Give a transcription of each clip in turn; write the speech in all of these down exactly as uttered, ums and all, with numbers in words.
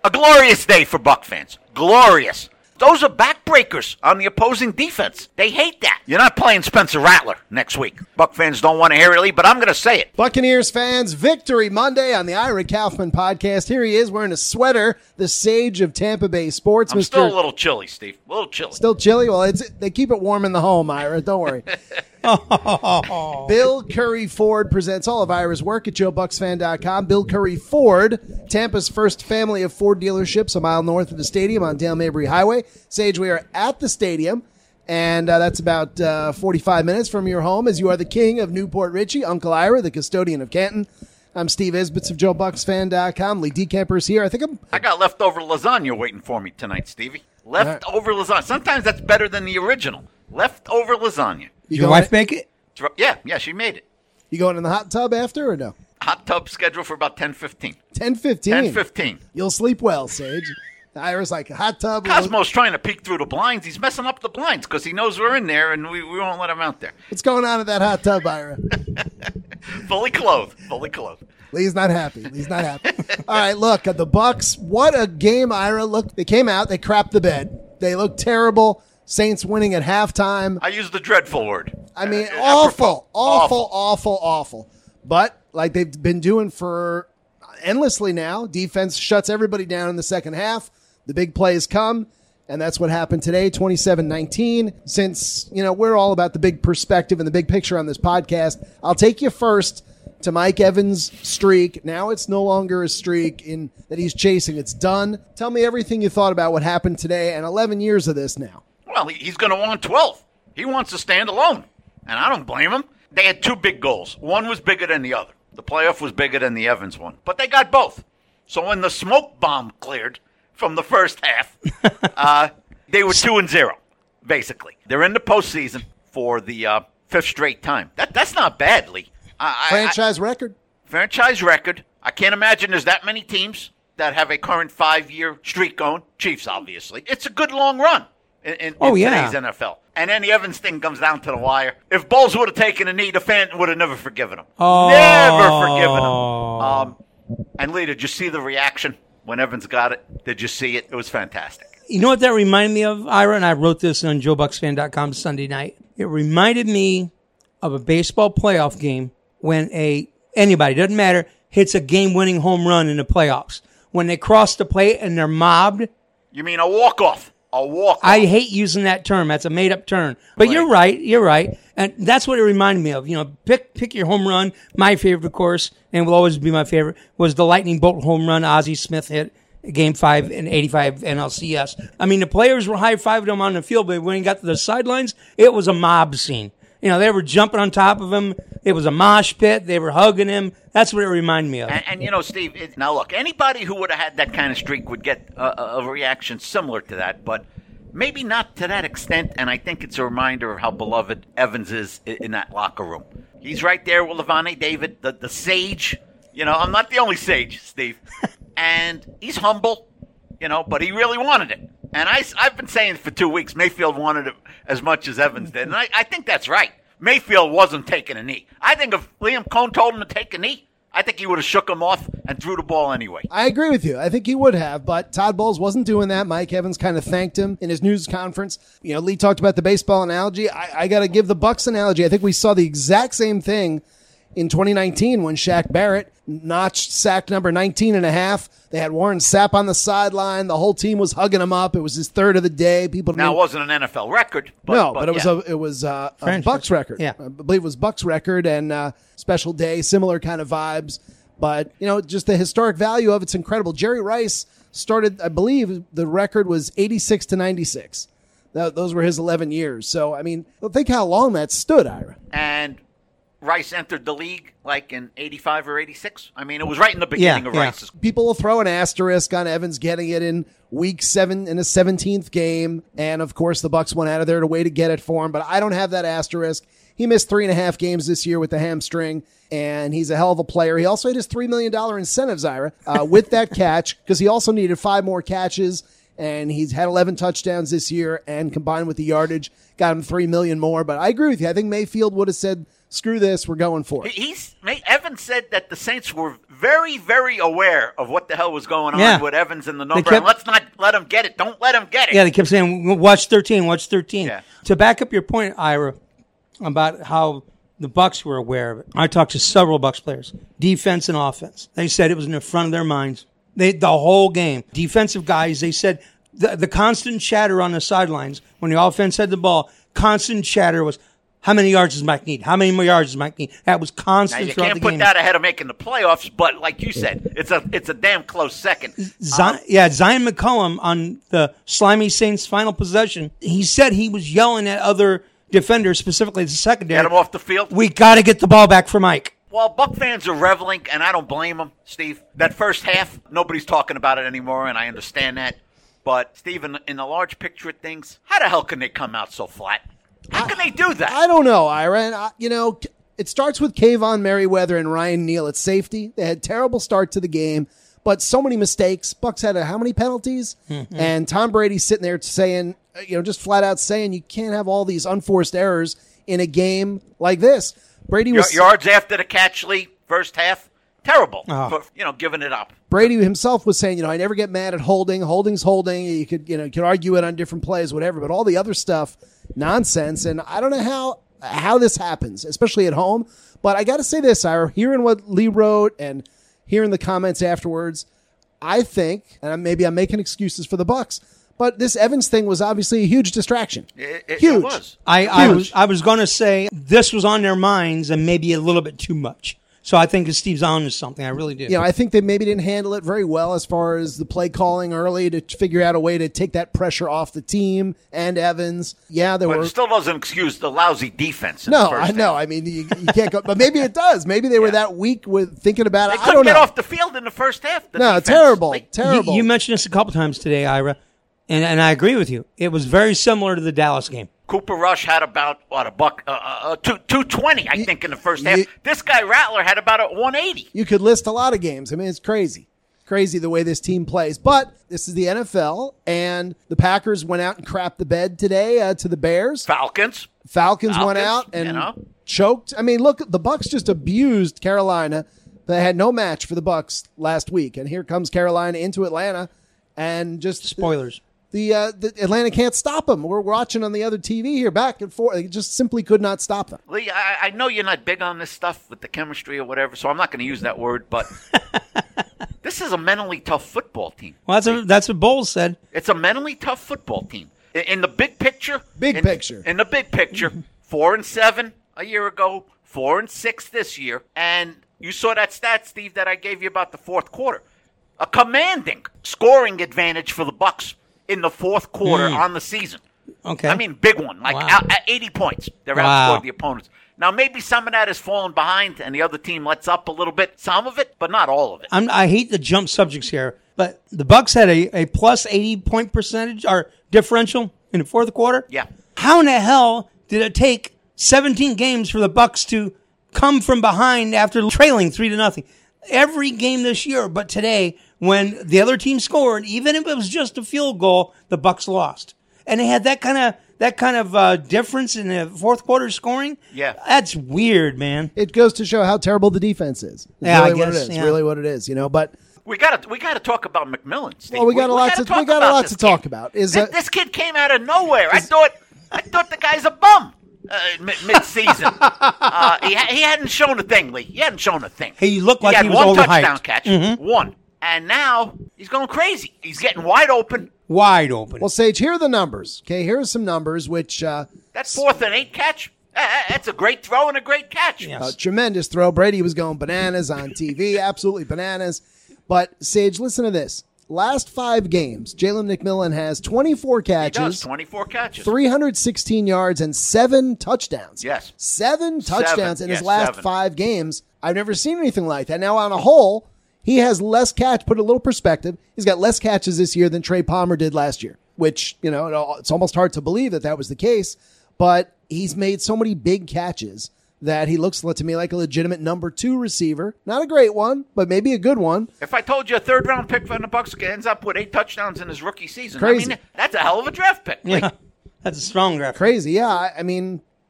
A glorious day for Buck fans. Glorious. Those are backbreakers on the opposing defense. They hate that. You're not playing Spencer Rattler next week. Buck fans don't want to hear it, but I'm going to say it. Buccaneers fans, victory Monday on the Ira Kaufman podcast. Here he is wearing a sweater, the sage of Tampa Bay sports. I'm Mister still a little chilly, Steve. A little chilly. Still chilly? Well, it's, they keep it warm in the home, Ira. Don't worry. Bill Curry Ford presents all of Ira's work at joe bucks fan dot com. Bill Curry Ford, Tampa's first family of Ford dealerships a mile north of the stadium on Dale Mabry Highway. Sage, we are at the stadium, and uh, that's about uh, forty-five minutes from your home, as you are the king of Newport Richie, Uncle Ira, the custodian of Canton. I'm Steve Isbitz of joe bucks fan dot com. Lee Decamper's here. I think I'm... I got leftover lasagna waiting for me tonight, Stevie. Leftover right. lasagna. Sometimes that's better than the original. Leftover lasagna. Did your wife make it? Yeah, yeah, she made it. You going in the hot tub after or no? Hot tub scheduled for about ten fifteen. ten fifteen? ten fifteen. You'll sleep well, Sage. Ira's like, hot tub. Cosmo's trying to peek through the blinds. He's messing up the blinds because he knows we're in there and we, we won't let him out there. What's going on at that hot tub, Ira? Fully clothed. Fully clothed. Lee's not happy. Lee's not happy. All right, look, the Bucks, what a game, Ira. Look, they came out, they crapped the bed. They looked terrible. Saints winning at halftime. I used the dreadful word. I mean, uh, awful, awful, awful, awful, awful. But like they've been doing for endlessly now, defense shuts everybody down in the second half. The big plays come, and that's what happened today, twenty-seven nineteen. Since, you know, we're all about the big perspective and the big picture on this podcast, I'll take you first to Mike Evans' streak. Now it's no longer a streak in that he's chasing. It's done. Tell me everything you thought about what happened today and eleven years of this now. Well, he's going to want twelve. He wants to stand alone, and I don't blame him. They had two big goals. One was bigger than the other. The playoff was bigger than the Evans one, but they got both. So when the smoke bomb cleared from the first half, uh, they were two and zero, basically. They're in the postseason for the uh, fifth straight time. That That's not bad, Lee. I, franchise I, record. Franchise record. I can't imagine there's that many teams that have a current five-year streak going. Chiefs, obviously. It's a good long run in, in, oh, in yeah. today's N F L. And then the Evans thing comes down to the wire. If Bowles would have taken a knee, the fan would have never forgiven him. Oh. Never forgiven him. Um, and Lee, did you see the reaction when Evans got it? Did you see it? It was fantastic. You know what that reminded me of, Ira? And I wrote this on joe bucks fan dot com Sunday night. It reminded me of a baseball playoff game when a anybody, doesn't matter, hits a game-winning home run in the playoffs. When they cross the plate and they're mobbed. You mean a walk-off? A walk-off. I hate using that term. That's a made-up term. But right. you're right. You're right. And that's what it reminded me of. You know, pick pick your home run. My favorite, of course, and will always be my favorite, was the lightning bolt home run Ozzie Smith hit Game five in eighty-five N L C S. I mean, the players were high-fiving him on the field, but when he got to the sidelines, it was a mob scene. You know, they were jumping on top of him. It was a mosh pit. They were hugging him. That's what it reminded me of. And, and you know, Steve, it, now look, anybody who would have had that kind of streak would get a, a reaction similar to that, but maybe not to that extent, and I think it's a reminder of how beloved Evans is in, in that locker room. He's right there with Lavonte David, the, the sage. You know, I'm not the only sage, Steve. And he's humble, you know, but he really wanted it. And I, I've been saying for two weeks, Mayfield wanted it as much as Evans did. And I, I think that's right. Mayfield wasn't taking a knee. I think if Liam Cohn told him to take a knee, I think he would have shook him off and threw the ball anyway. I agree with you. I think he would have, but Todd Bowles wasn't doing that. Mike Evans kind of thanked him in his news conference. You know, Lee talked about the baseball analogy. I, I got to give the Bucs analogy. I think we saw the exact same thing in twenty nineteen when Shaq Barrett notched sack number nineteen and a half. They had Warren Sapp on the sideline. The whole team was hugging him up. It was his third of the day. People now, it wasn't an N F L record. But, no, but, but it yeah. was a, it was uh, a Bucs record. Yeah. I believe it was Bucs record and uh, special day, similar kind of vibes. But, you know, just the historic value of it's incredible. Jerry Rice started, I believe, the record was eighty-six to ninety-six. That, those were his eleven years. So, I mean, think how long that stood, Ira. And Rice entered the league like in eighty-five or eighty-six. I mean, it was right in the beginning yeah, of yeah. Rice's. People will throw an asterisk on Evans getting it in week seven in a seventeenth game. And, of course, the Bucs went out of there to way to get it for him. But I don't have that asterisk. He missed three and a half games this year with the hamstring, and he's a hell of a player. He also had his three million dollars incentives, Ira, uh, with that catch, because he also needed five more catches, and he's had eleven touchdowns this year, and combined with the yardage, got him three million dollars more. But I agree with you. I think Mayfield would have said screw this, we're going for it. He's Evans said that the Saints were very, very aware of what the hell was going on Yeah. with Evans and the number. kept- and let's not let him get it. Don't let him get it. Yeah, they kept saying, watch thirteen, watch thirteen. Yeah. To back up your point, Ira, about how the Bucs were aware of it, I talked to several Bucs players, defense and offense. They said it was in the front of their minds. They The whole game. Defensive guys, they said the, the constant chatter on the sidelines when the offense had the ball, constant chatter was, how many yards does Mike need? How many more yards does Mike need? That was Now, constant you throughout can't the put game. that ahead of making the playoffs, but like you said, it's a it's a damn close second. Zion, yeah, Zion McCollum on the Slimy Saints' final possession, he said he was yelling at other defenders, specifically the secondary. Get him off the field. We got to get the ball back for Mike. Well, Buck fans are reveling, and I don't blame them, Steve. That first half, nobody's talking about it anymore, and I understand that. But, Steve, in, in the large picture of things, how the hell can they come out so flat? How can they do that? I don't know, Ira. And I, you know, it starts with Kayvon Merriweather and Ryan Neal at safety. They had terrible start to the game, but so many mistakes. Bucks had a, how many penalties? Mm-hmm. And Tom Brady sitting there saying, you know, just flat out saying you can't have all these unforced errors in a game like this. Brady was yards after the catch, Lee, first half, terrible Oh. for, you know, giving it up. Brady himself was saying, you know, I never get mad at holding. Holding's holding. You could, you know, you could argue it on different plays, whatever. But all the other stuff, nonsense. And I don't know how how this happens, especially at home. But I got to say this, Ira, hearing what Lee wrote and hearing the comments afterwards, I think, and maybe I'm making excuses for the Bucks, but this Evans thing was obviously a huge distraction. It, it, huge. it was. I, I Huge. was I was going to say this was on their minds and maybe a little bit too much. So I think Steve's on to something. I really do. You know, I think they maybe didn't handle it very well as far as the play calling early to figure out a way to take that pressure off the team and Evans. Yeah, there But were. it still doesn't excuse the lousy defense in No, the first I know. half. I mean, you, you can't go, but maybe it does. Maybe they were Yeah. that weak with thinking about They it. I couldn't don't get know. off the field in the first half. the No, defense. terrible, Like, terrible. You, you mentioned this a couple times today, Ira, and, and I agree with you. It was very similar to the Dallas game. Cooper Rush had about, what, a buck, uh, uh, two, two twenty, I think, in the first you- half. This guy, Rattler, had about a one eighty. You could list a lot of games. I mean, it's crazy. Crazy the way this team plays. But this is the N F L, and the Packers went out and crapped the bed today uh, to the Bears. Falcons. Falcons, went Falcons, out and you know. choked. I mean, look, the Bucks just abused Carolina. They had no match for the Bucks last week, and here comes Carolina into Atlanta, and just Spoilers. The, uh, the Atlanta can't stop them. We're watching on the other T V here, back and forth. They just simply could not stop them. Lee, I, I know you're not big on this stuff with the chemistry or whatever, so I'm not going to use that word, but this is a mentally tough football team. Well, that's, a, that's what Bowles said. It's a mentally tough football team. In, in the big picture, Big in, picture. in the big picture, four and seven a year ago, four and six this year, and you saw that stat, Steve, that I gave you about the fourth quarter. A commanding scoring advantage for the Bucks in the fourth quarter on the season. Okay. I mean, big one, like Wow. out, at eighty points. They're Wow. outscored the opponents. Now, maybe some of that has fallen behind, and the other team lets up a little bit, some of it, but not all of it. I'm, I hate to jump subjects here, but the Bucks had a, a plus eighty point percentage or differential in the fourth quarter. Yeah. How in the hell did it take seventeen games for the Bucks to come from behind after trailing three to nothing? Every game this year, but today, when the other team scored, even if it was just a field goal, the Bucks lost, and they had that kind of that kind of uh, difference in the fourth quarter scoring. Yeah. That's weird, man. It goes to show how terrible the defense is. It's Yeah, I really what guess, it is. yeah. Really what it is, you know. But We got to we got to talk about McMillan, Steve. well, we got a lot gotta to talk we got a about lot this to talk kid. about. Is This, uh, this kid came out of nowhere. I thought I thought the guy's a bum uh, mid- mid-season. uh, he, ha- he hadn't shown a thing, Lee. He hadn't shown a thing. He looked like had he was one overhyped. touchdown catch, one, and now he's going crazy. He's getting wide open. Wide open. well, Sage, here are the numbers. Okay, here are some numbers which uh, That fourth and eight catch, uh, uh, that's a great throw and a great catch. Yes. a tremendous throw. Brady was going bananas on T V, absolutely bananas. But Sage, listen to this. Last five games, Jalen McMillan has twenty-four He does, catches, twenty-four catches. three hundred sixteen yards, and seven touchdowns. Yes. Seven touchdowns Seven, in his yes, last seven. five games. I've never seen anything like that. Now, on a whole, he has less catch. Put a little perspective. He's got less catches this year than Trey Palmer did last year, which, you know, it's almost hard to believe that that was the case. But he's made so many big catches that he looks to me like a legitimate number two receiver. Not a great one, but maybe a good one. If I told you a third round pick from the Bucks ends up with eight touchdowns in his rookie season, Crazy. I mean, that's a hell of a draft pick. yeah, Like, that's a strong draft. Crazy. Yeah. I, I mean,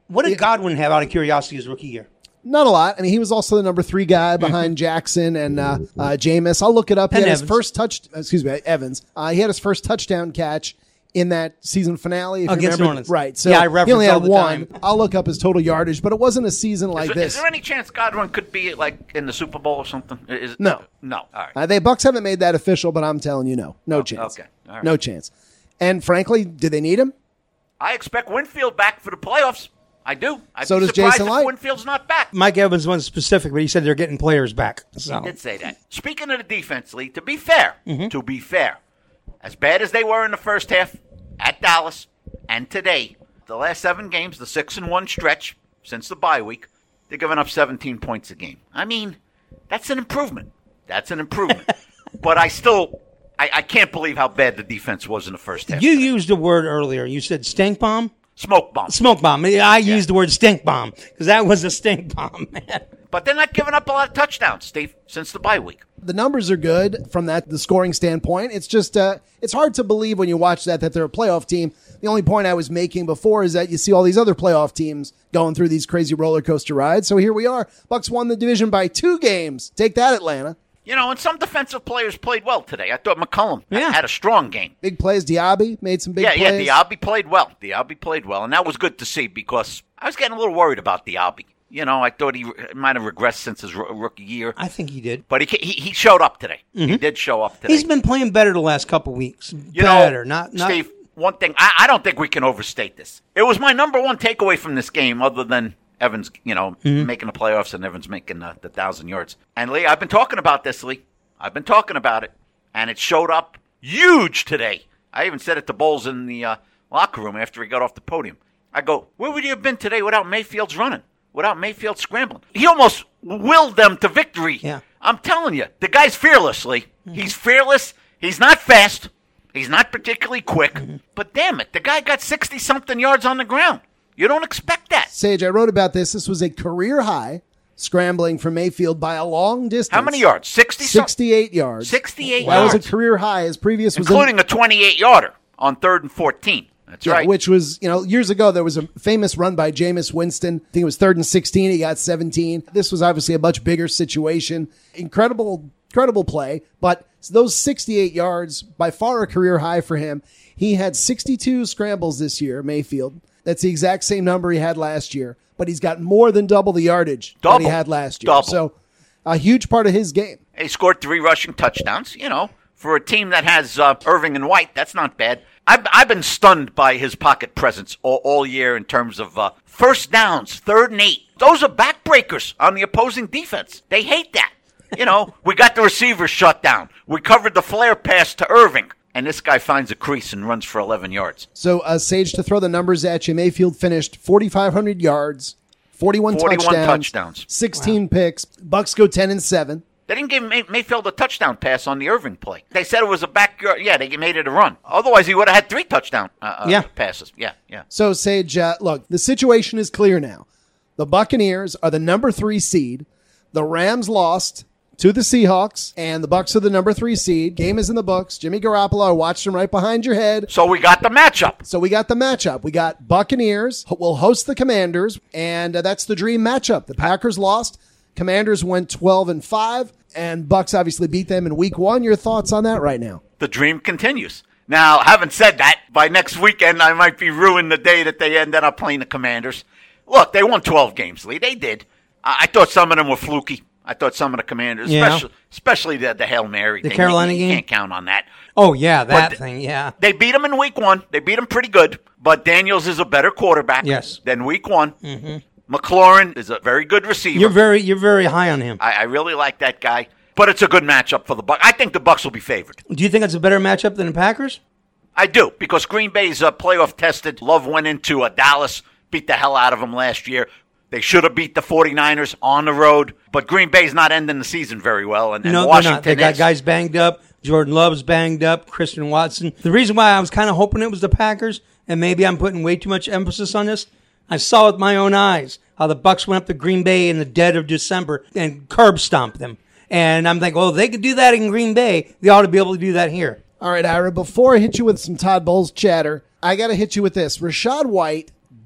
What did Godwin have out of curiosity his rookie year? Not a lot. I mean, he was also the number three guy behind Jackson and uh, uh, Jameis. I'll look it up. He And had Evans. his first touch. Excuse me, Evans. Uh, he had his first touchdown catch in that season finale. If you Against remember. New Orleans. Right. So Yeah, I he reference only had all the one. time. I'll look up his total yardage, but it wasn't a season like Is there, this. is there any chance Godwin could be like in the Super Bowl or something? Is, No. No. All right. Uh, they Bucks haven't made that official, but I'm telling you, no, no chance. okay. All right. No chance. And frankly, do they need him? I expect Winfield back for the playoffs. I do. I'd So be does surprised Jason if Light. Winfield's not back. Mike Evans wasn't specific, but he said they're getting players back. So. He did say that. Speaking of the defense, Lee, to be fair, Mm-hmm. to be fair, as bad as they were in the first half at Dallas and today, the last seven games, the six and one stretch since the bye week, they're giving up seventeen points a game. I mean, that's an improvement. That's an improvement. But I still, I, I can't believe how bad the defense was in the first half. You used a word earlier. You said stink bomb? Smoke bomb. Smoke bomb. I used the word stink bomb because that was a stink bomb, man. But they're not giving up a lot of touchdowns, Steve, since the bye week. The numbers are good from that the scoring standpoint. It's just uh, it's hard to believe when you watch that that they're a playoff team. The only point I was making before is that you see all these other playoff teams going through these crazy roller coaster rides. So here we are. Bucks won the division by two games. Take that, Atlanta. You know, and some defensive players played well today. I thought McCollum Yeah. had a strong game. Big plays. Diaby made some big yeah, plays. yeah, Diaby played well. Diaby played well, and that was good to see because I was getting a little worried about Diaby. You know, I thought he re- might have regressed since his r- rookie year, I think he did. but he he, he showed up today. He did show up today. He's been playing better the last couple weeks. you better, know, not not. Steve. One thing, I, I don't think we can overstate this. It was my number one takeaway from this game, other than Evans, you know, making the playoffs and Evans making the, the thousand yards. And Lee, I've been talking about this, Lee. I've been talking about it, and it showed up huge today. I even said it to Bowles in the uh, locker room after he got off the podium. I go, where would you have been today without Mayfield's running, without Mayfield scrambling? He almost willed them to victory. Yeah. I'm telling you, the guy's fearless, Lee. He's fearless. He's not fast. He's not particularly quick. But damn it, the guy got sixty-something yards on the ground. You don't expect that. Sage, I wrote about this. This was a career high scrambling for Mayfield by a long distance. How many yards? sixty? sixty-eight yards. sixty-eight That yards. was a career high. His previous was in- Including a twenty-eight yarder on third and fourteen. That's Yeah, right. which was, you know, years ago, there was a famous run by Jameis Winston. I think it was third and sixteen. He got seventeen. This was obviously a much bigger situation. Incredible, incredible play. But those sixty-eight yards, by far a career high for him. He had sixty-two scrambles this year, Mayfield. That's the exact same number he had last year. But he's got more than double the yardage Double. that he had last year. Double. So a huge part of his game. He scored three rushing touchdowns. You know, for a team that has uh, Irving and White, that's not bad. I've, I've been stunned by his pocket presence all, all year in terms of uh, first downs, third and eight. Those are backbreakers on the opposing defense. They hate that. You know, we got the receivers shut down. We covered the flare pass to Irving. And this guy finds a crease and runs for eleven yards. So, uh, Sage, to throw the numbers at you, Mayfield finished forty-five hundred yards, forty-one, forty-one touchdowns, touchdowns. sixteen picks. Bucks go ten and seven. They didn't give May- Mayfield a touchdown pass on the Irving play. They said it was a backyard. Yeah, they made it a run. Otherwise, he would have had three touchdown uh, uh, Yeah. passes. Yeah, yeah. So, Sage, uh, look, the situation is clear now. The Buccaneers are the number three seed. The Rams lost to the Seahawks, and the Bucks are the number three seed. Game is in the books. Jimmy Garoppolo, I watched him right behind your head. So we got the matchup. So we got the matchup. We got Buccaneers will host the Commanders, and uh, that's the dream matchup. The Packers lost. Commanders went twelve and five, and Bucks obviously beat them in week one. Your thoughts on that right now? The dream continues. Now, having said that, by next weekend, I might be ruined the day that they ended up playing the Commanders. Look, they won twelve games, Lee. They did. I, I thought some of them were fluky. I thought some of the Commanders, Yeah. especially, especially the, the Hail Mary. The thing. Carolina you, you game? can't count on that. Oh yeah, that But- thing. Yeah. They beat them in week one. They beat them pretty good. But Daniels is a better quarterback Yes. than week one. Mm-hmm. McLaurin is a very good receiver. You're very you're very high on him. I, I really like that guy. But it's a good matchup for the Bucs. I think the Bucs will be favored. Do you think it's a better matchup than the Packers? I do, because Green Bay's uh, playoff tested. Love went into uh, Dallas, beat the hell out of them last year. They should have beat the 49ers on the road, but Green Bay's not ending the season very well, and, and No, Washington they're not. They got is. guys banged up. Jordan Love's banged up. Christian Watson. The reason why I was kind of hoping it was the Packers, and maybe I'm putting way too much emphasis on this, I saw with my own eyes how the Bucs went up to Green Bay in the dead of December and curb stomped them. And I'm thinking, well, if they could do that in Green Bay, they ought to be able to do that here. All right, Ira, before I hit you with some Todd Bowles chatter, I got to hit you with this. Rashad White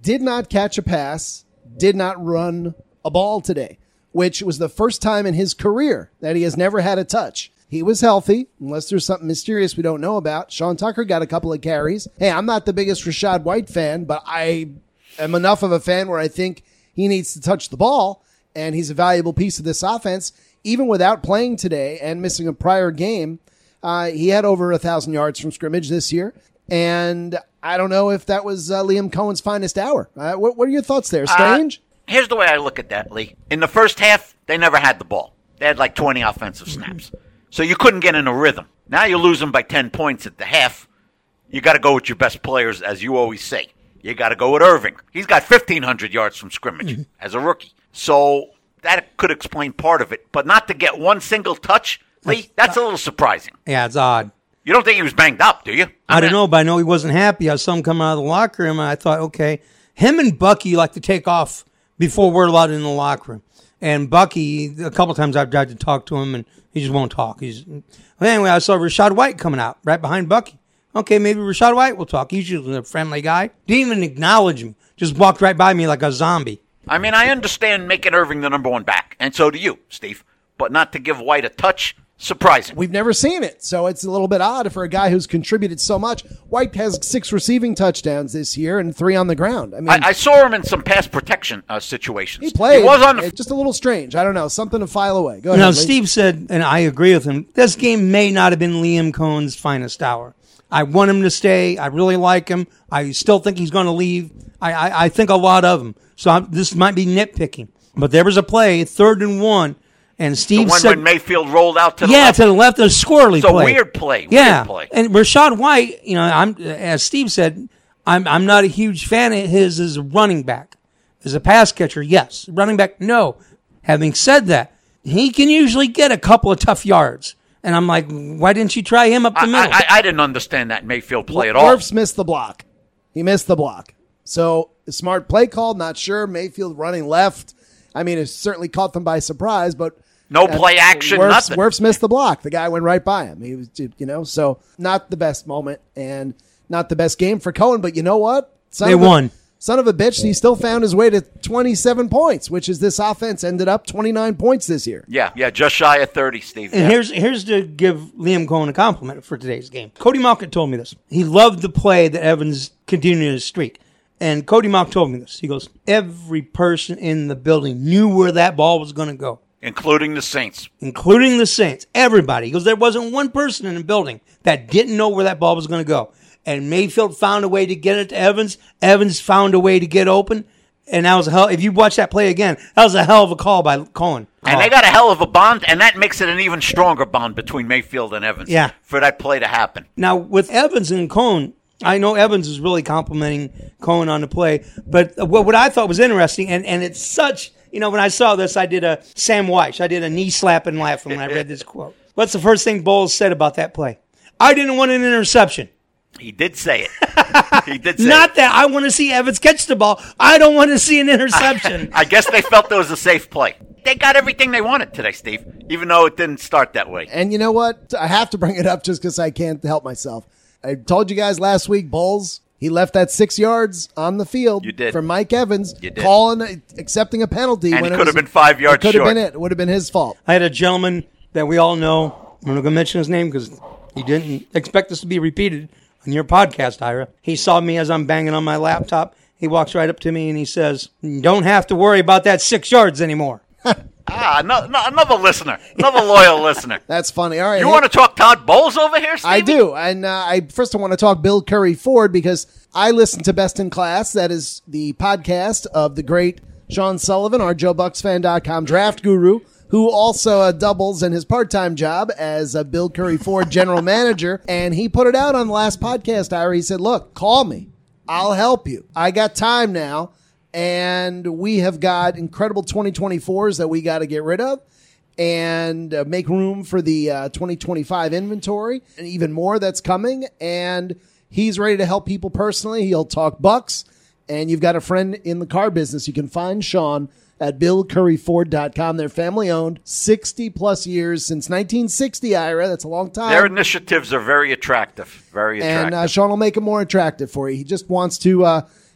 did not catch a pass, did not run a ball today, which was the first time in his career that he has never had a touch. He was healthy, unless there's something mysterious we don't know about. Sean Tucker got a couple of carries. Hey, I'm not the biggest Rachaad White fan, but I am enough of a fan where I think he needs to touch the ball, and he's a valuable piece of this offense. Even without playing today and missing a prior game, uh, he had over one thousand yards from scrimmage this year. And I don't know if that was uh, Liam Cohen's finest hour. Uh, what, what are your thoughts there, Strange? Uh, here's the way I look at that, Lee. In the first half, they never had the ball. They had like twenty offensive snaps. So you couldn't get in a rhythm. Now you lose them by ten points at the half. You got to go with your best players, as you always say. You got to go with Irving. He's got fifteen hundred yards from scrimmage mm-hmm. as a rookie. So that could explain part of it. But not to get one single touch, Lee, that's a little surprising. Yeah, it's odd. You don't think he was banged up, do you? I, I don't know, but I know he wasn't happy. I saw him come out of the locker room, and I thought, okay, him and Bucky like to take off before we're allowed in the locker room. And Bucky, a couple times I've tried to talk to him, and he just won't talk. He's well, anyway, I saw Rachaad White coming out right behind Bucky. Okay, maybe Rachaad White will talk. He's usually a friendly guy. Didn't even acknowledge me. Just walked right by me like a zombie. I mean, I understand making Irving the number one back, and so do you, Steve. But not to give White a touch, surprising. We've never seen it, so it's a little bit odd for a guy who's contributed so much. White has six receiving touchdowns this year and three on the ground. I mean, I, I saw him in some pass protection uh, situations. He played. He was on the it's just a little strange. I don't know, something to file away. Go ahead. Now, Lee. Steve said, and I agree with him, this game may not have been Liam Cohen's finest hour. I want him to stay. I really like him. I still think he's going to leave. I, I, I think a lot of him. So I'm, this might be nitpicking. But there was a play, third and one, and Steve the one said, when Mayfield rolled out to the yeah, left. to the left, a squirrely it's play. It's a weird play. Yeah, weird play. And Rachaad White, you know, I'm as Steve said, I'm I'm not a huge fan of his as a running back. As a pass catcher, yes. Running back, no. Having said that, he can usually get a couple of tough yards. And I'm like, why didn't you try him up the I, middle? I, I didn't understand that Mayfield play at all. Wirfs missed the block. He missed the block. So, a smart play call, not sure. Mayfield running left. I mean, it certainly caught them by surprise, but no play uh, action, Wirfs, nothing. Wirfs missed the block. The guy went right by him. He was, you know, so not the best moment and not the best game for Cohen. But you know what? Son they of a, won. Son of a bitch, he still found his way to twenty-seven points, which is this offense ended up twenty-nine points this year. Yeah, yeah, just shy of thirty, Steve. And yeah. here's here's to give Liam Cohen a compliment for today's game. Cody Malkin told me this. He loved the play that Evans continued his streak. And Cody Malk told me this. He goes, every person in the building knew where that ball was going to go. Including the Saints. Including the Saints. Everybody. He goes, there wasn't one person in the building that didn't know where that ball was going to go. And Mayfield found a way to get it to Evans. Evans found a way to get open. And that was a hell. If you watch that play again, that was a hell of a call by Cohen. And they got a hell of a bond, and that makes it an even stronger bond between Mayfield and Evans. Yeah. For that play to happen. Now, with Evans and Cohen, I know Evans is really complimenting Cohen on the play, but what, what I thought was interesting, and, and it's such, you know, when I saw this, I did a Sam Weiss. I did a knee slap and laugh when I read this quote. What's the first thing Bowles said about that play? I didn't want an interception. He did say it. He did say Not it. that I want to see Evans catch the ball. I don't want to see an interception. I guess they felt it was a safe play. They got everything they wanted today, Steve, even though it didn't start that way. And you know what? I have to bring it up just because I can't help myself. I told you guys last week, Bowles, he left that six yards on the field you did. for Mike Evans, you did. calling, accepting a penalty. And when it it could was, have been five yards it could short. have been it. It would have been his fault. I had a gentleman that we all know. I'm not going to mention his name because he didn't expect this to be repeated on your podcast, Ira. He saw me as I'm banging on my laptop. He walks right up to me and he says, don't have to worry about that six yards anymore. Ah, no, no, another listener, another loyal listener. That's funny. All right, you hey, want to talk Todd Bowles over here, Stevie? I do, and uh, I first I want to talk Bill Curry Ford because I listen to Best in Class. That is the podcast of the great Sean Sullivan, our Joe Bucks Fan dot com draft guru, who also uh, doubles in his part-time job as a Bill Curry Ford general manager. And he put it out on the last podcast, Ira. He said, look, call me. I'll help you. I got time now. And we have got incredible twenty twenty-fours that we got to get rid of and uh, make room for the uh, twenty twenty-five inventory and even more that's coming. And he's ready to help people personally. He'll talk Bucks. And you've got a friend in the car business. You can find Sean at Bill Curry Ford dot com. They're family owned, sixty plus years since nineteen sixty, Ira. That's a long time. Their initiatives are very attractive. Very attractive. And uh, Sean will make it more attractive for you. He just wants to uh,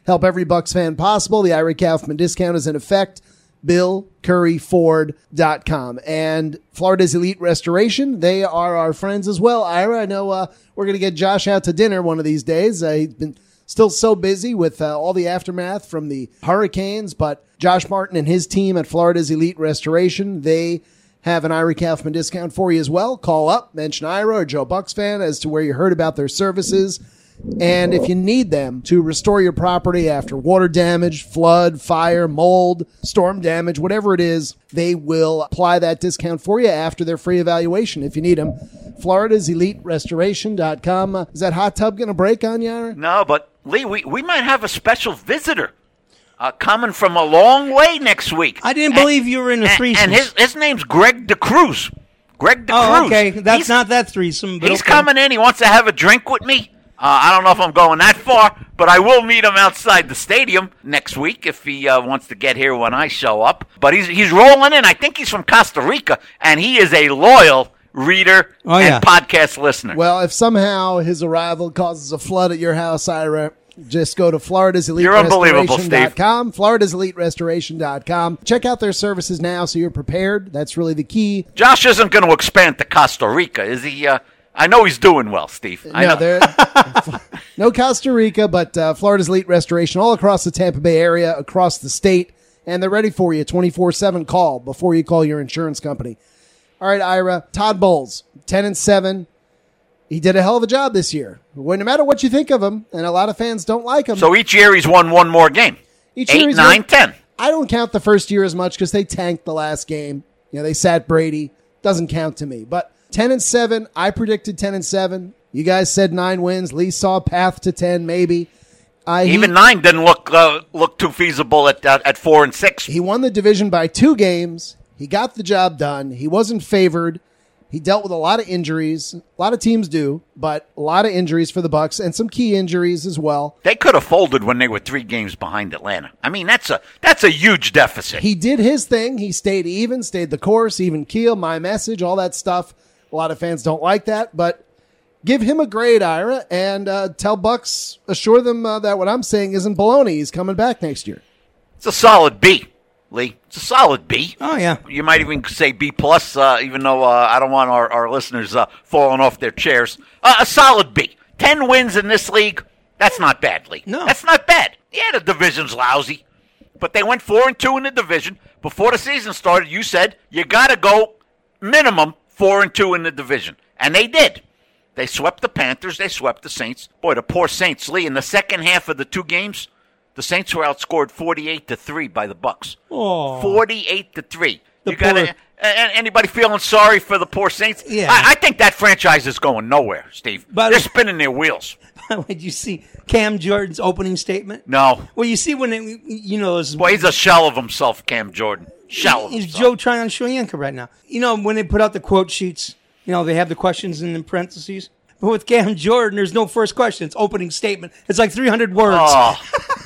help every Bucks fan possible. The Ira Kaufman discount is in effect. Bill Curry Ford dot com. And Florida's Elite Restoration, they are our friends as well. Ira, I know uh, we're going to get Josh out to dinner one of these days. Uh, he's been still so busy with uh, all the aftermath from the hurricanes, but Josh Martin and his team at Florida's Elite Restoration, they have an Ira Kaufman discount for you as well. Call up, mention Ira or Joe Bucks fan as to where you heard about their services. And if you need them to restore your property after water damage, flood, fire, mold, storm damage, whatever it is, they will apply that discount for you after their free evaluation if you need them. Florida's Elite Restoration dot com. Uh, is that hot tub going to break on you, Ira? No, but Lee, we, we might have a special visitor uh, coming from a long way next week. I didn't and, believe you were in a threesome. And his, his name's Greg DeCruz. Greg DeCruz. Oh, okay. That's he's, not that threesome. But he's okay. coming in. He wants to have a drink with me. Uh, I don't know if I'm going that far, but I will meet him outside the stadium next week if he uh, wants to get here when I show up. But he's he's rolling in. I think he's from Costa Rica, and he is a loyal reader oh, and yeah. podcast listener. Well, if somehow his arrival causes a flood at your house, Ira, just go to Florida's Elite Restoration dot com. Florida's Elite Restoration dot com. Check out their services now so you're prepared. That's really the key. Josh isn't going to expand to Costa Rica, is he? Uh, I know he's doing well, Steve. I no, know. there, no Costa Rica, but uh, Florida's Elite Restoration all across the Tampa Bay area, across the state, and they're ready for you. twenty-four seven call before you call your insurance company. All right, Ira. Todd Bowles, ten and seven. He did a hell of a job this year. Well, no matter what you think of him, and a lot of fans don't like him. So each year he's won one more game. Each year Eight, he's nine, won, ten. I don't count the first year as much because they tanked the last game. You know, they sat Brady. Doesn't count to me. But ten and seven. I predicted ten and seven. You guys said nine wins. Lee saw a path to ten, maybe. Uh, Even he, nine didn't look uh, look too feasible at uh, at four and six. He won the division by two games. He got the job done. He wasn't favored. He dealt with a lot of injuries. A lot of teams do, but a lot of injuries for the Bucks and some key injuries as well. They could have folded when they were three games behind Atlanta. I mean, that's a that's a huge deficit. He did his thing. He stayed even, stayed the course, even keel, my message, all that stuff. A lot of fans don't like that, but give him a grade, Ira, and uh, tell Bucks, assure them uh, that what I'm saying isn't baloney. He's coming back next year. It's a solid B, Lee. It's a solid B. Oh, yeah. You might even say B plus, uh, even though uh, I don't want our, our listeners uh, falling off their chairs. Uh, a solid B. Ten wins in this league. That's not bad, Lee. No. That's not bad. Yeah, the division's lousy, but they went four and two in the division. Before the season started, you said you got to go minimum four and two in the division, and they did. They swept the Panthers. They swept the Saints. Boy, the poor Saints, Lee. In the second half of the two games, the Saints were outscored forty-eight to three by the Bucks. Oh. forty-eight to three. The You got poor- anybody feeling sorry for the poor Saints? Yeah. I, I think that franchise is going nowhere, Steve. But- They're spinning their wheels. Did you see Cam Jordan's opening statement? No. Well, you see when it, you know those. Boy, he's a shell of himself, Cam Jordan. Shell of He's himself. Joe trying on Shoyanka right now. You know, when they put out the quote sheets, you know, they have the questions in the parentheses. But with Cam Jordan, there's no first question. It's opening statement. It's like three hundred words. Oh.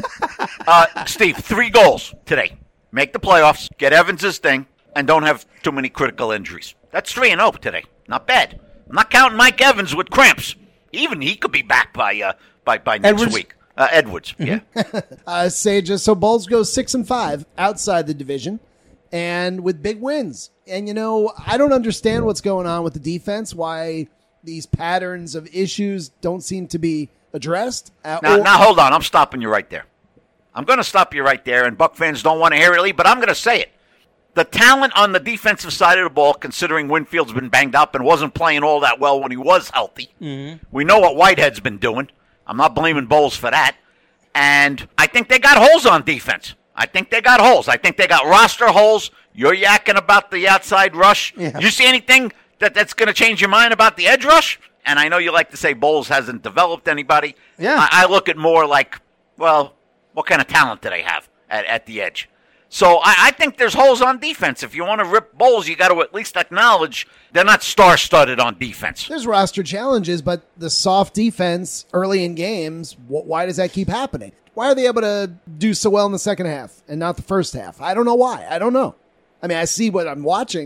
uh, Steve, three goals today. Make the playoffs, get Evans' thing, and don't have too many critical injuries. That's three and oh today. Not bad. I'm not counting Mike Evans with cramps. Even he could be back by uh, by, by next Edwards? week. Uh, Edwards, yeah. Uh, say just so Bulls go six and five outside the division, and with big wins. And you know, I don't understand what's going on with the defense. Why these patterns of issues don't seem to be addressed. Uh, Now, or- now, hold on. I'm stopping you right there. I'm going to stop you right there, and Buck fans don't want to hear it, Lee, but I'm going to say it. The talent on the defensive side of the ball, considering Winfield's been banged up and wasn't playing all that well when he was healthy. Mm-hmm. We know what Whitehead's been doing. I'm not blaming Bowles for that. And I think they got holes on defense. I think they got holes. I think they got roster holes. You're yakking about the outside rush. Yeah. You see anything that, that's going to change your mind about the edge rush? And I know you like to say Bowles hasn't developed anybody. Yeah. I, I look at more like, well, what kind of talent do they have at, at the edge? So I, I think there's holes on defense. If you want to rip Bowles, you got to at least acknowledge they're not star-studded on defense. There's roster challenges, but the soft defense early in games, wh- why does that keep happening? Why are they able to do so well in the second half and not the first half? I don't know why. I don't know. I mean, I see what I'm watching,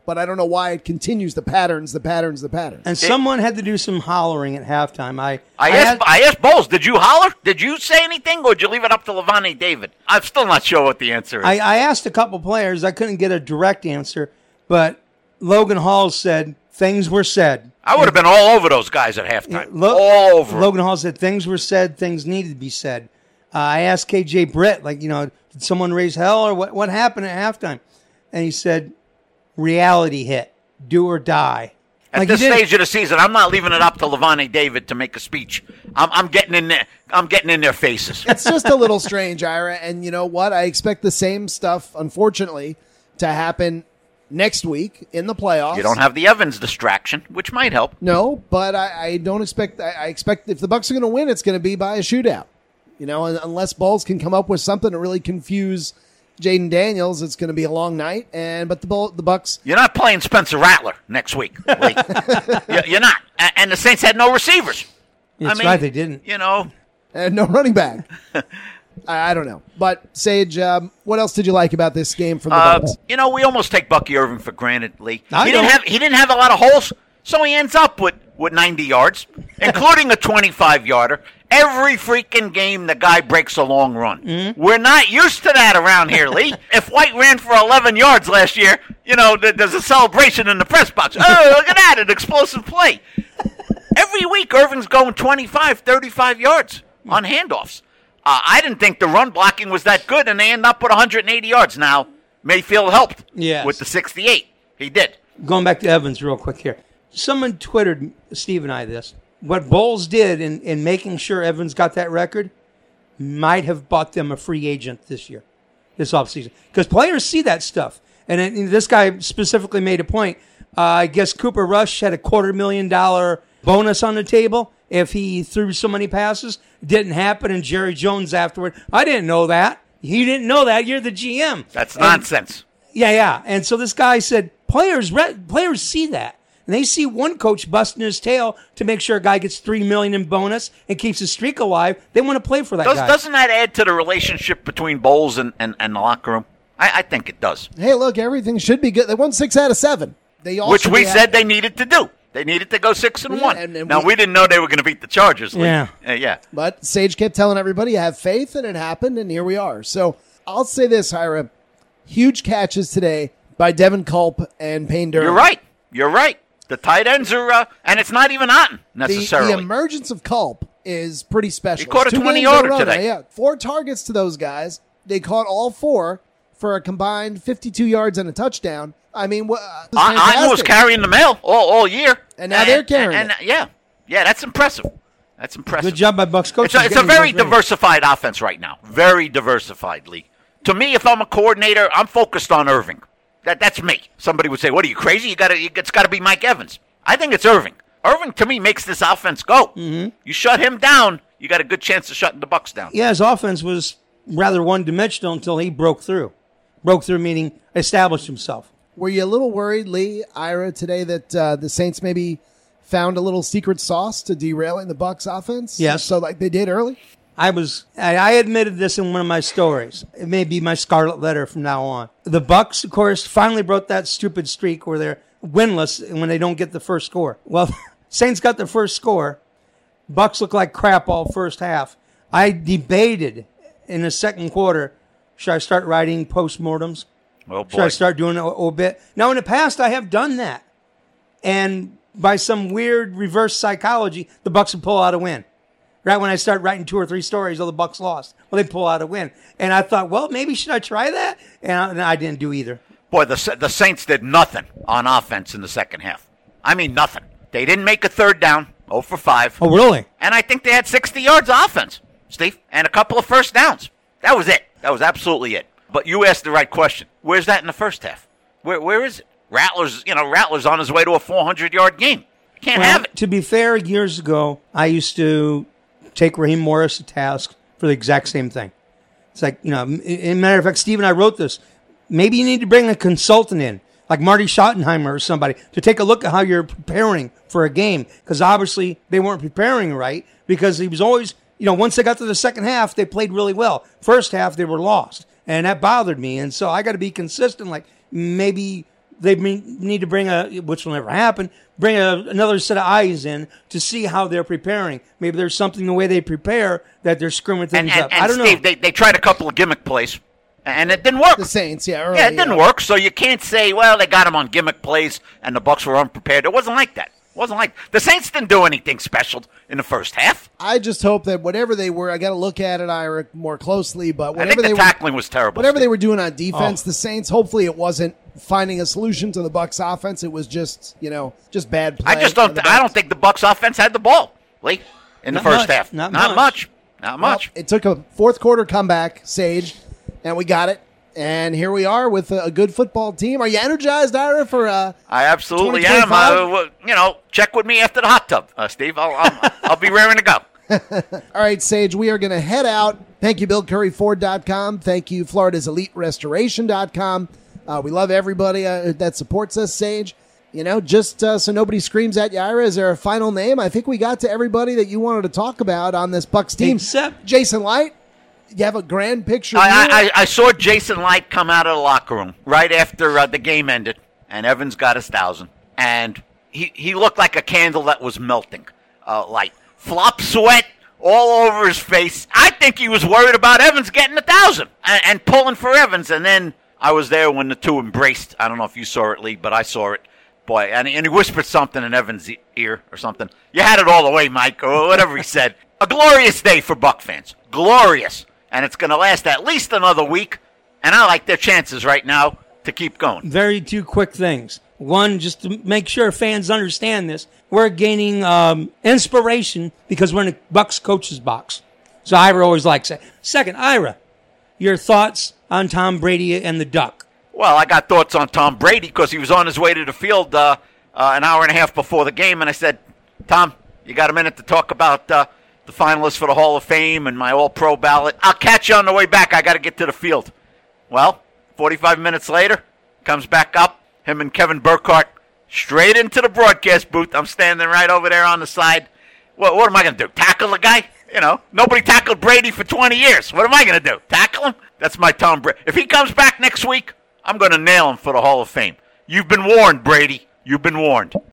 but I don't know why it continues the patterns, the patterns, the patterns. And someone had to do some hollering at halftime. I I, I asked, had- I asked Bowles, did you holler? Did you say anything, or did you leave it up to Levante David? I'm still not sure what the answer is. I, I asked a couple players. I couldn't get a direct answer, but Logan Hall said things were said. I would have been all over those guys at halftime. Lo- all over 'em. Logan Hall said things were said, things needed to be said. Uh, I asked K J Britt, like, you know, did someone raise hell or what, what happened at halftime? And he said, reality hit, do or die. At Like, this he did- stage of the season, I'm not leaving it up to Levante David to make a speech. I'm, I'm getting in there. I'm getting in their faces. It's just a little strange, Ira. And you know what? I expect the same stuff, unfortunately, to happen next week in the playoffs. You don't have the Evans distraction, which might help. No, but I, I don't expect. I, I expect if the Bucks are going to win, it's going to be by a shootout. You know, un- unless Bulls can come up with something to really confuse Jaden Daniels, it's going to be a long night. And but the Bull, the Bucks. You're not playing Spencer Rattler next week, Lee. You- You're not. A- And the Saints had no receivers. That's I mean, right, they didn't. You know, And no running back. I, I don't know. But, Sage, um, what else did you like about this game from the uh, Bucks? you know, we almost take Bucky Irving for granted, Lee. I he didn't don't. have he didn't have a lot of holes, so he ends up with, with ninety yards, including a twenty-five yarder. Every freaking game, the guy breaks a long run. Mm-hmm. We're not used to that around here, Lee. If White ran for eleven yards last year, you know, th- there's a celebration in the press box. Oh, look at that, an explosive play. Every week, Irving's going twenty-five, thirty-five yards on handoffs. Uh, I didn't think the run blocking was that good, and they end up with one hundred eighty yards. Now, Mayfield helped Yes. with the sixty-eight. He did. Going back to Evans real quick here. Someone Twittered Steve and I this. What Bowles did in, in making sure Evans got that record might have bought them a free agent this year, this offseason. Because players see that stuff. And, it, and this guy specifically made a point. Uh, I guess Cooper Rush had a quarter million dollar bonus on the table if he threw so many passes. Didn't happen. And Jerry Jones afterward, I didn't know that. You didn't know that. You're the G M. That's And- nonsense. Yeah, yeah. And so this guy said, players re- players see that. And they see one coach busting his tail to make sure a guy gets three million dollars in bonus and keeps his streak alive. They want to play for that Does, guy. doesn't that add to the relationship between Bowles and, and, and the locker room? I, I think it does. Hey, look, everything should be good. They won six out of seven. They all Which should we be said happy. they needed to do. They needed to go six and Yeah, one. and- and now we- we, didn't know they were going to beat the Chargers. Lee. Yeah. Uh, yeah. But Sage kept telling everybody, have faith, and it happened, and here we are. So I'll say this, Ira. Huge catches today by Devin Culp and Payne Durham. You're right. You're right. The tight ends are, uh, and it's not even Otten The, necessarily. the emergence of Culp is pretty special. He caught a Two wins in twenty-yarder row now, today. Yeah, four targets to those guys. They caught all four for a combined fifty-two yards and a touchdown. I mean, what? Uh, O- Otten was carrying the mail all, all year. And now they're carrying and, it. and, yeah. Yeah, that's impressive. That's impressive. Good job by Bucks coach. It's a, it's a very diversified offense right now. Very diversified, Lee. To me, if I'm a coordinator, I'm focused on Irving. That That's me. Somebody would say, what are you, crazy? You gotta, it's got to be Mike Evans. I think it's Irving. Irving, to me, makes this offense go. Mm-hmm. You shut him down, you got a good chance of shutting the Bucks down. Yeah, his offense was rather one-dimensional until he broke through. Broke through meaning established himself. Were you a little worried, Lee, Ira, today that uh, the Saints maybe found a little secret sauce to derailing the Bucks offense? Yes. So like they did early? I was I I admitted this in one of my stories. It may be my scarlet letter from now on. The Bucks, of course, finally broke that stupid streak where they're winless when they don't get the first score. Well, Saints got the first score. Bucks look like crap all first half. I debated in the second quarter, should I start writing postmortems? Oh, boy. Should I start doing a obit? Now, in the past, I have done that. And by some weird reverse psychology, the Bucks would pull out a win. Right when I start writing two or three stories, oh, the Bucks lost. Well, they pull out a win. And I thought, well, maybe should I try that? And I, and I didn't do either. Boy, the Sa- the Saints did nothing on offense in the second half. I mean, nothing. They didn't make a third down, oh for five. Oh, really? And I think they had sixty yards of offense, Steve, and a couple of first downs. That was it. That was absolutely it. But you asked the right question. Where's that in the first half? Where Where is it? Rattler's, you know, Rattler's on his way to a four hundred yard game. Can't Well, have it. to be fair, years ago, I used to take Raheem Morris to task for the exact same thing. It's like, you know, in matter of fact, Steve and I wrote this. Maybe you need to bring a consultant in, like Marty Schottenheimer or somebody, to take a look at how you're preparing for a game. Because obviously they weren't preparing right, because he was always, you know, once they got to the second half, they played really well. First half, they were lost. And that bothered me. And so I got to be consistent. Like, maybe they need to bring a, which will never happen, bring a, another set of eyes in to see how they're preparing. Maybe there's something in the way they prepare that they're screwing things and, and, up. And I don't Steve, know. They, they tried a couple of gimmick plays, and it didn't work. The Saints, yeah. Early, yeah, it didn't yeah. work, so you can't say, well, they got him on gimmick plays, and the Bucs were unprepared. It wasn't like that. It wasn't like the Saints didn't do anything special in the first half. I just hope that whatever they were, I got to look at it, Ira, more closely. But I whatever think the they tackling were, was terrible. Whatever Steve. they were doing on defense, Oh. the Saints. Hopefully, it wasn't finding a solution to the Bucs offense. It was just, you know, just bad play. I just for don't. the I Bucs. don't think the Bucs offense had the ball, Lee, in the Not first much. half. Not Not much. much. Not Well, much. it took a fourth quarter comeback, Sage, and we got it. And here we are with a, a good football team. Are you energized, Ira, for uh, I absolutely twenty am. I, twenty-five? uh, you know, check with me after the hot tub, uh, Steve. I'll, I'll, I'll be raring to go. All right, Sage, we are going to head out. Thank you, Bill Curry Ford dot com. Thank you, Florida's Elite Restoration dot com. Uh, we love everybody uh, that supports us, Sage. You know, just uh, so nobody screams at you, Ira, is there a final name? I think we got to everybody that you wanted to talk about on this Bucs team. Except- Jason Light. You have a grand picture. I, here? I, I- I saw Jason Light come out of the locker room right after uh, the game ended, and Evans got his thousand, and he, he looked like a candle that was melting. Uh, Light flop sweat all over his face. I think he was worried about Evans getting a thousand and, and pulling for Evans. And then I was there when the two embraced. I don't know if you saw it, Lee, but I saw it. Boy, and he, and he whispered something in Evans' ear or something. You had it all the way, Mike, or whatever he said. A glorious day for Buck fans. Glorious. And it's going to last at least another week. And I like their chances right now to keep going. Very two quick things. One, just to make sure fans understand this, we're gaining um, inspiration because we're in the Bucs coach's box. So Ira always likes that. Second, Ira, your thoughts on Tom Brady and the Duck? Well, I got thoughts on Tom Brady because he was on his way to the field uh, uh, an hour and a half before the game. And I said, Tom, you got a minute to talk about uh, the finalists for the Hall of Fame and my All-Pro ballot? I'll catch you on the way back. I got to get to the field. Well, forty-five minutes later, comes back up, him and Kevin Burkhardt, straight into the broadcast booth. I'm standing right over there on the side. What, what am I going to do, tackle the guy? You know, nobody tackled Brady for twenty years. What am I going to do, tackle him? That's my Tom Brady. If he comes back next week, I'm going to nail him for the Hall of Fame. You've been warned, Brady. You've been warned.